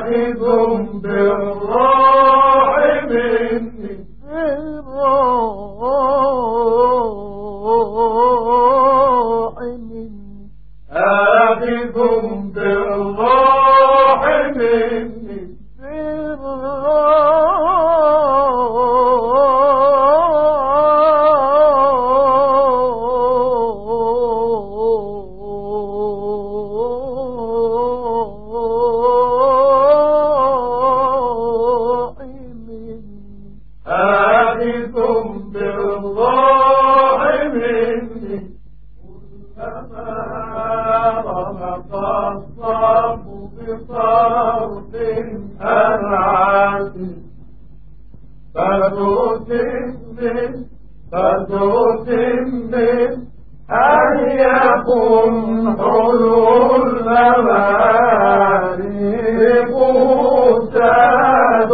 آخذ بالروح مني آخذ بالروح مني فتتم أن يكن حلو المباريق ساد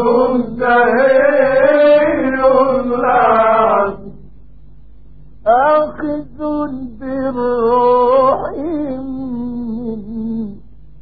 سهيل العز آخذ بالروح مني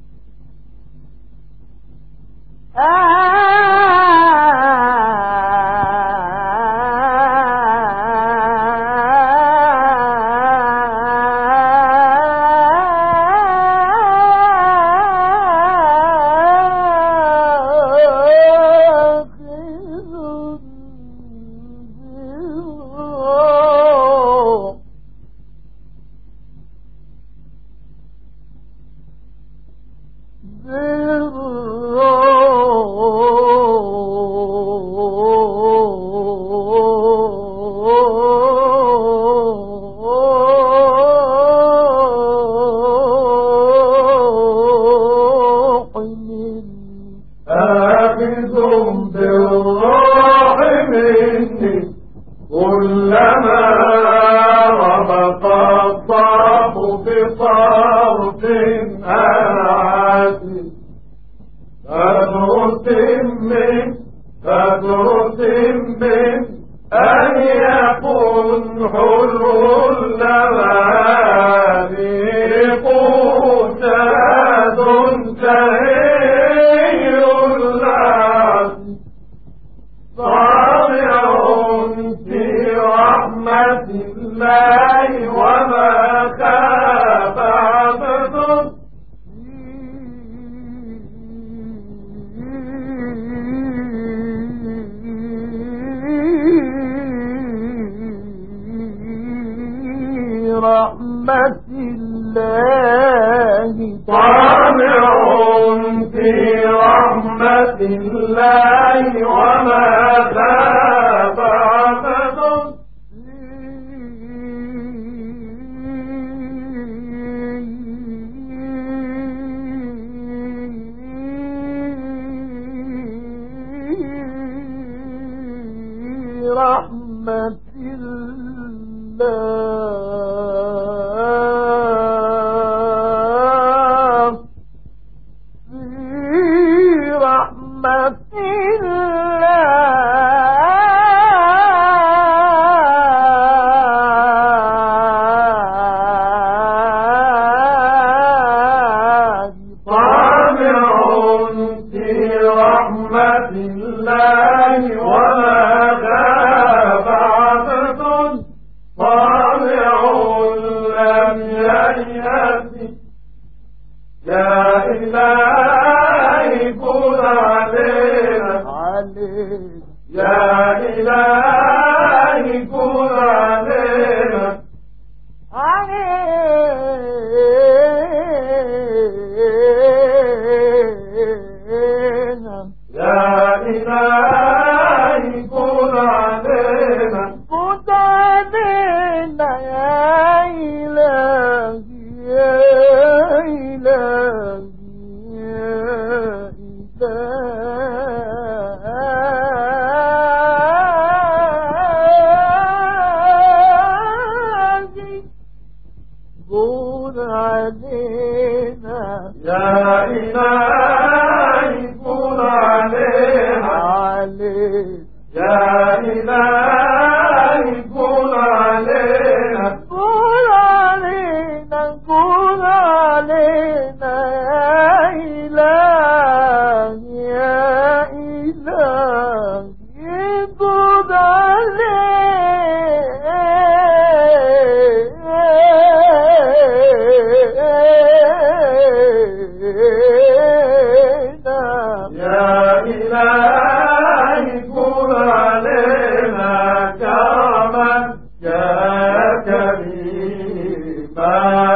كلما ربط الطرف بطرف آسي فتتم أن يكون حلو المباريق ساد سهيل العز طامع في رحمة الله وما خاف عبد رحمة الله طامع في رحمة الله وما خاف عبد رحمة الله في رحمة الله طامع في رحمة الله وما خاف عبد طامع لم ييأس يا إلهي كن علينا يا إلهي كن علينا يا إلهي إلهي كن علينا كرما يا كريما